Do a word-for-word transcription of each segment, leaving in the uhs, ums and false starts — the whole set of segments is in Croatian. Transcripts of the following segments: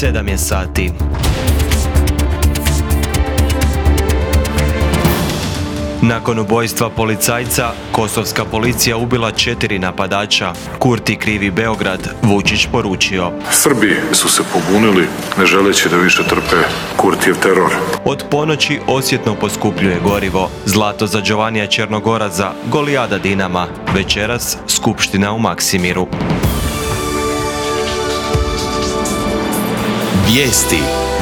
sedam je sati. Nakon ubojstva policajca, kosovska policija ubila četiri napadača. Kurti krivi Beograd, Vučić poručio. Srbi su se pobunili, ne želeći da više trpe Kurtijev teror. Od ponoći osjetno poskupljuje gorivo. Zlato za Giovanija Černogoraza, Golijada Dinama. Večeras skupština u Maksimiru. Vijesti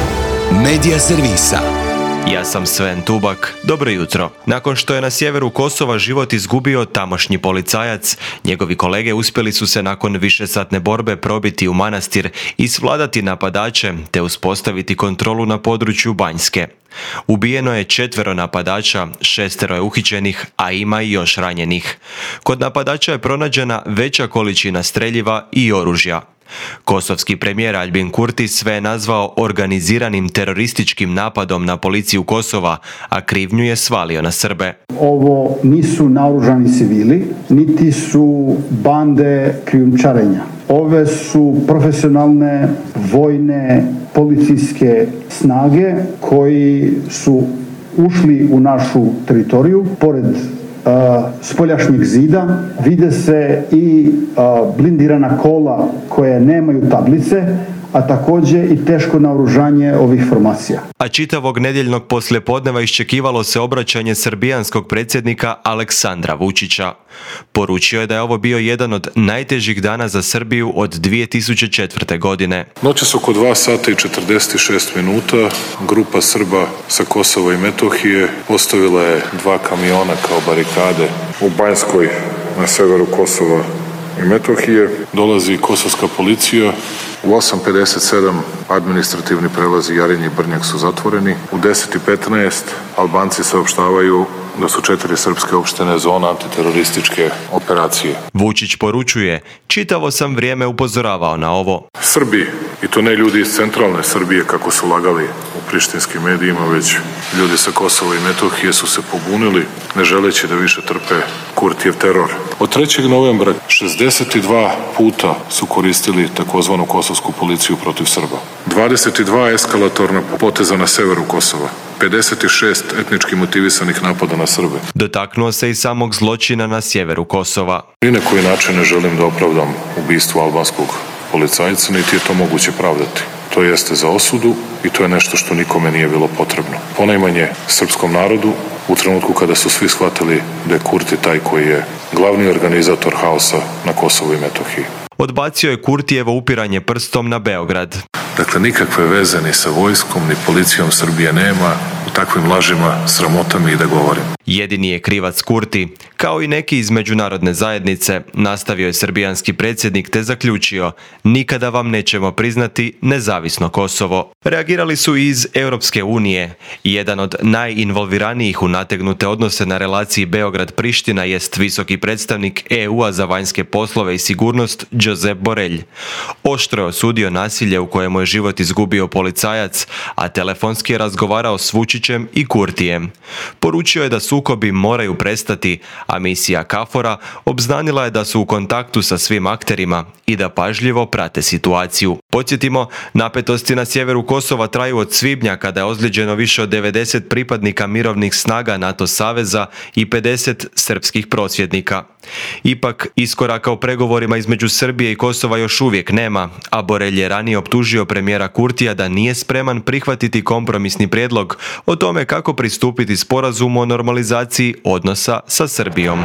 Medija servisa. Ja sam Sven Tubak, dobro jutro. Nakon što je na sjeveru Kosova život izgubio tamošnji policajac, njegovi kolege uspjeli su se nakon višesatne borbe probiti u manastir i svladati napadače te uspostaviti kontrolu na području Banjske. Ubijeno je četvero napadača, šestero je uhićenih, a ima i još ranjenih. Kod napadača je pronađena veća količina streljiva i oružja. Kosovski premijer Albin Kurti sve je nazvao organiziranim terorističkim napadom na policiju Kosova, a krivnju je svalio na Srbe. Ovo nisu naoružani civili, niti su bande krijumčarenja. Ove su profesionalne vojne policijske snage koji su ušli u našu teritoriju pored Uh, spoljašnjeg zida. Vide se i uh, blindirana kola koje nemaju tablice, a također i teško naoružanje ovih formacija. A čitavog nedjeljnog poslijepodneva iščekivalo se obraćanje srbijanskog predsjednika Aleksandra Vučića. Poručio je da je ovo bio jedan od najtežih dana za Srbiju od dvije tisuće četvrte. godine. Noćas oko dva sata i četrdeset šest minuta grupa Srba sa Kosova i Metohije postavila je dva kamiona kao barikade u Banjskoj na severu Kosova i Metohije. Dolazi kosovska policija. U osam pedeset sedam administrativni prelazi Jarinje i Brnjak su zatvoreni. U deset i petnaest Albanci saopštavaju da su četiri srpske opštine zona antiterorističke operacije. Vučić poručuje, čitavo sam vrijeme upozoravao na ovo. Srbi, i to ne ljudi iz centralne Srbije kako su lagali u prištinskim medijima, već ljudi sa Kosova i Metohije su se pobunili, ne želeći da više trpe Kurtijev teror. Od trećeg novembra šezdeset dva puta su koristili takozvanu kosovsku policiju protiv Srba. dvadeset dva eskalatorna poteza na severu Kosova. pedeset šest etnički motivisanih napada na Srbe. Dotaknuo se i samog zločina na sjeveru Kosova. Ni na koji način ne želim da opravdam ubistvo albanskog policajca, niti je to moguće pravdati. To jeste za osudu i to je nešto što nikome nije bilo potrebno. Ponajmanje srpskom narodu u trenutku kada su svi shvatili da je Kurti taj koji je glavni organizator haosa na Kosovu i Metohiji. Odbacio je Kurtijevo upiranje prstom na Beograd. Dakle, nikakve veze ni sa vojskom, ni policijom Srbije nema. U takvim lažima sramota mi i da govorim. Jedini je krivac Kurti, kao i neki iz međunarodne zajednice, nastavio je srbijanski predsjednik te zaključio, nikada vam nećemo priznati nezavisno Kosovo. Reagirali su i iz Europske unije. Jedan od najinvolviranijih u nategnute odnose na relaciji Beograd-Priština jest visoki predstavnik E U-a za vanjske poslove i sigurnost Josep Borrell. Oštro je osudio nasilje u kojemu je život izgubio policajac, a telefonski je razgovarao s Vučićem i Kurtijem. Poručio je da sukobi moraju prestati, a misija KFOR-a obznanila je da su u kontaktu sa svim akterima i da pažljivo prate situaciju. Podsjetimo, napetosti na sjeveru Kosova traju od svibnja kada je ozlijeđeno više od devedeset pripadnika mirovnih snaga NATO saveza i pedeset srpskih prosvjednika. Ipak, iskoraka u pregovorima između Srbije i Kosova još uvijek nema, a Borrell je ranije optužio premijera Kurtija da nije spreman prihvatiti kompromisni prijedlog o tome kako pristupiti sporazumu o normalizaciji odnosa sa Srbijom.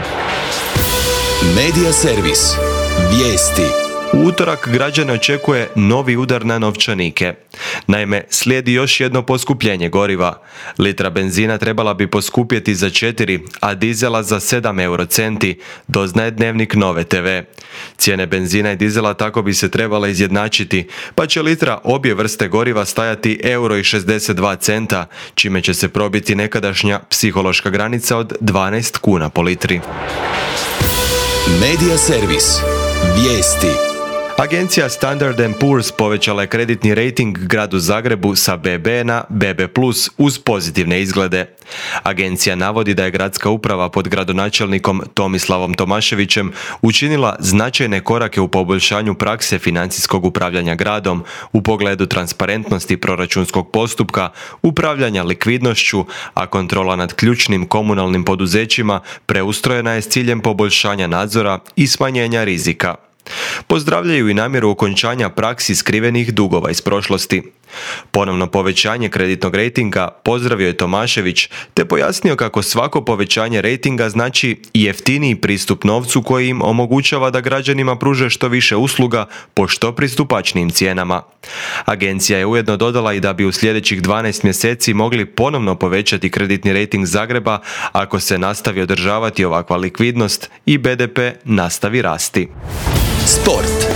Medija servis. Vijesti. U utorak građane očekuje novi udar na novčanike. Naime, slijedi još jedno poskupljenje goriva. Litra benzina trebala bi poskupjeti za četiri, a dizela za sedam eurocenti, doznaje Dnevnik Nove te ve. Cijene benzina i dizela tako bi se trebala izjednačiti, pa će litra obje vrste goriva stajati euro i šezdeset dva centa, čime će se probiti nekadašnja psihološka granica od dvanaest kuna po litri. Medija servis. Vijesti. Agencija Standard and Poor's povećala je kreditni rejting gradu Zagrebu sa be be na be be plus uz pozitivne izglede. Agencija navodi da je gradska uprava pod gradonačelnikom Tomislavom Tomaševićem učinila značajne korake u poboljšanju prakse financijskog upravljanja gradom u pogledu transparentnosti proračunskog postupka, upravljanja likvidnošću, a kontrola nad ključnim komunalnim poduzećima preustrojena je s ciljem poboljšanja nadzora i smanjenja rizika. Pozdravljaju i namjeru okončanja praksi skrivenih dugova iz prošlosti. Ponovno povećanje kreditnog rejtinga pozdravio je Tomašević te pojasnio kako svako povećanje rejtinga znači i jeftiniji pristup novcu koji im omogućava da građanima pruže što više usluga po što pristupačnijim cijenama. Agencija je ujedno dodala i da bi u sljedećih dvanaest mjeseci mogli ponovno povećati kreditni rejting Zagreba ako se nastavi održavati ovakva likvidnost i be de pe nastavi rasti. Sport.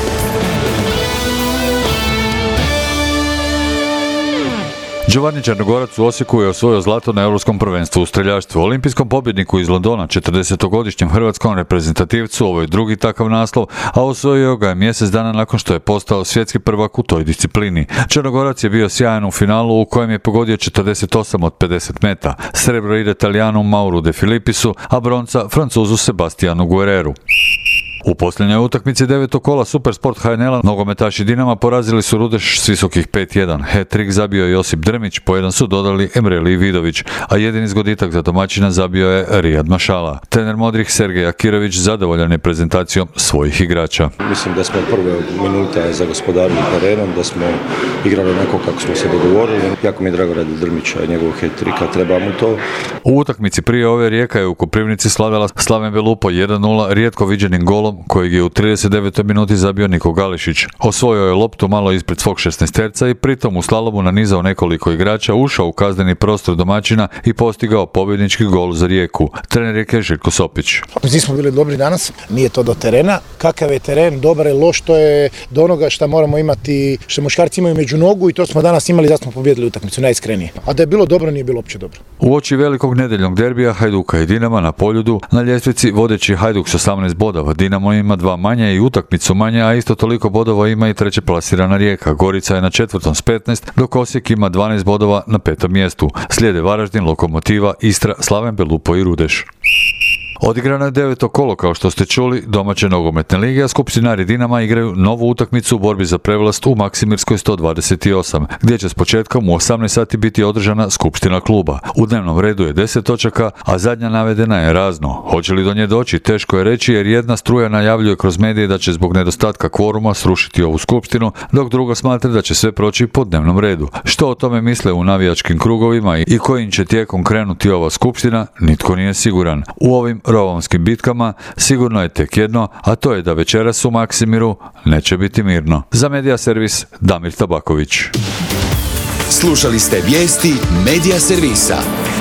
Giovanni Črnogorac u Osijeku je osvojio zlato na Europskom prvenstvu u streljaštvu. Olimpijskom pobjedniku iz Londona, četrdesetogodišnjem hrvatskom reprezentativcu, ovo je drugi takav naslov, a osvojio ga je mjesec dana nakon što je postao svjetski prvak u toj disciplini. Črnogorac je bio sjajan u finalu u kojem je pogodio četrdeset osam od pedeset meta. Srebro ide Talijanu Mauru de Filippisu, a bronca Francuzu Sebastianu Guerreru. U posljednjoj utakmici devetog kola Supersport ha en el-a nogometaši Dinama porazili su Rudeš s visokih pet jedan. Hat-trick zabio je Josip Drmić, po jedan su dodali Emreli Vidović, a jedini zgoditak za domaćina zabio je Rijad Mašala. Trener modrih Sergej Akirović zadovoljan je prezentacijom svojih igrača. Mislim da smo prve minuta zagospodarili terenom, da smo igrali onako kako smo se dogovorili. Jako mi je drago radi Drmića i njegovog hat-tricka, treba mu to. U utakmici prije ove Rijeka je u Koprivnici slavila Slaven Belupo jedan nula rijetko viđenim golom kojeg je u trideset devetoj minuti zabio Niko Gališić. Osvojio je loptu malo ispred svog šesnaesterca i pritom u slalomu nanizao nekoliko igrača, ušao u kazneni prostor domaćina i postigao pobjednički gol za Rijeku. Trener Rijeke Željko Sopić. Nismo bili dobri danas, nije to do terena. Kakav je teren, dobar je, loš, to je do onoga što moramo imati, što muškarci imaju među nogu i to smo danas imali da smo pobjedili utakmicu, najiskrenije. A da je bilo dobro, nije bilo uopće dobro. U oči velikog nedjeljnog derbija Hajduka i Dinama na Poljudu na ljestvici vodeći Hajduk s osamnaest bodova, Dinamo ima dva manje i utakmicu manje, a isto toliko bodova ima i treće plasirana Rijeka. Gorica je na četvrtom s petnaest, dok Osijek ima dvanaest bodova na petom mjestu. Slijede Varaždin, Lokomotiva, Istra, Slaven Belupo i Rudeš. Odigrano je deveto kolo, kao što ste čuli, domaće nogometne lige, a skupštinari Dinama igraju novu utakmicu u borbi za prevlast u Maksimirskoj sto dvadeset osam, gdje će s početkom u osamnaest sati biti održana skupština kluba. U dnevnom redu je deset točaka, a zadnja navedena je razno. Hoće li do nje doći, teško je reći, jer jedna struja najavljuje kroz medije da će zbog nedostatka kvoruma srušiti ovu skupštinu, dok druga smatra da će sve proći po dnevnom redu. Što o tome misle u navijačkim krugovima i kojim će tijekom krenuti ova skupština, nitko nije siguran. U ovim rovomskim bitkama sigurno je tek jedno, a to je da večeras u Maksimiru neće biti mirno. Za Medija Servis, Damir Tabaković. Slušali ste vijesti Medija Servisa.